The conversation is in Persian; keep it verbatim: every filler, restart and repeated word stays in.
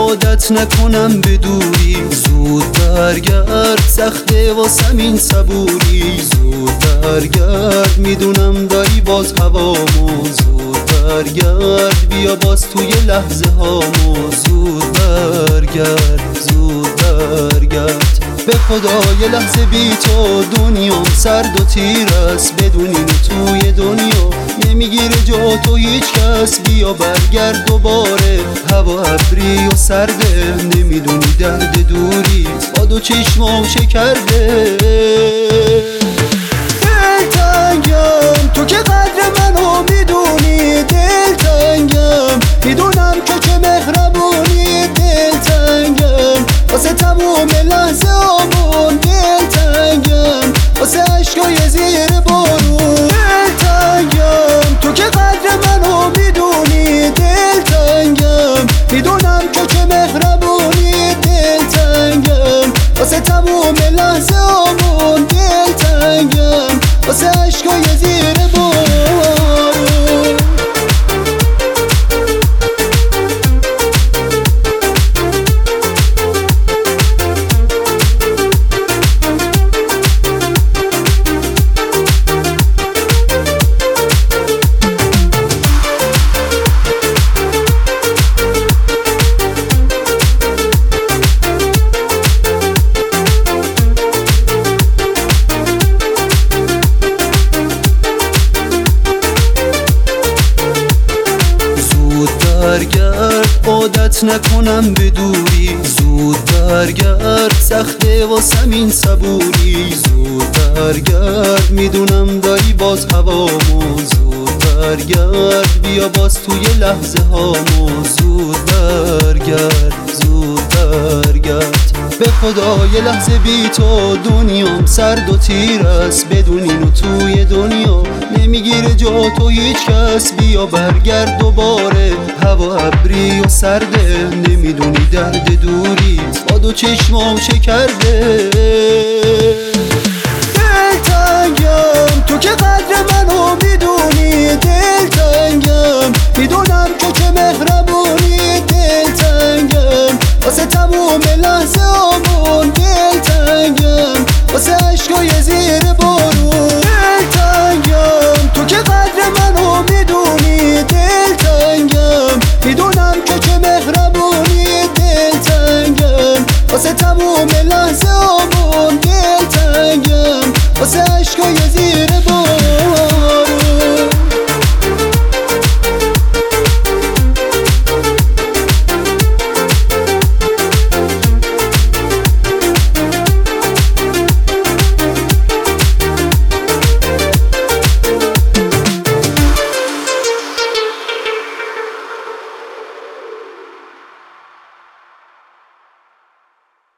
عادت نکنم به دوری. زود برگرد سخته واسم این صبوری. زود برگرد میدونم داری باز هوامو. زود برگرد بیا باز توی لحظه هامو. زود برگرد زود برگرد به خدا یه لحظه بی تو دنیام سرد و تیر است. بدون اینو توی دنیا نمیگیره جا تو هیچ کس. بیا برگرد دوباره هوا ابری و سرده. نمیدونی درد دوری با دو چشمام چه کرده. دلتنگم تو که قدر منو میدونی. دلتنگم میدونم که چه مهربونی. دلتنگم واسه تموم لحظه آمون. دلتنگم واسه عشقای زیر بارون. دلتنگم تو که قدر منو میدونی. دلتنگم میدونم که چه مهربونی. دلتنگم واسه تموم لحظه آمون. دلتنگم واسه عشقای زیر بارون. برگرد عادت نکنم به دوری. زود برگرد سخته واسم این صبوری. زود برگرد میدونم داری باز هوامو. زود برگرد بیا باز توی لحظه هامو. زود برگرد زود برگرد به خدا یه لحظه بی تو دنیام سرد و تیر است. بدون اینو توی دنیا نمیگیره جا تو هیچ کس. بیا برگرد دوباره هوا ابری و سرده. نمیدونی درد دوری با دو چشمام چه کرده. دلتنگم تو که قدر منو میدونی. دلتنگم میدونم که چه مهربونی. دلتنگم واسه تموم لحظه آمون. دلتنگم واسه عشقای زیر بارون. دلتنگم تو که قدر منو میدونی. دلتنگم میدونم که چه مهربونی. دلتنگم واسه تموم لحظه آمون. دلتنگم واسه عشقای